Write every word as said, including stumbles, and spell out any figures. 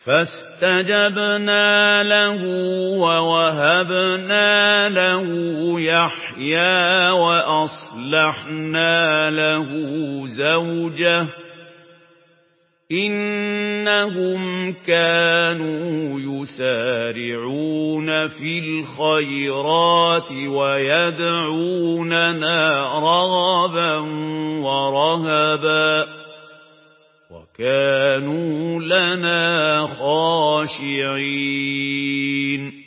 فاستجبنا له ووهبنا له يحيى وأصلحنا له زوجه إنهم كانوا يسارعون في الخيرات ويدعوننا رغبا ورهبا وكانوا لنا خاشعين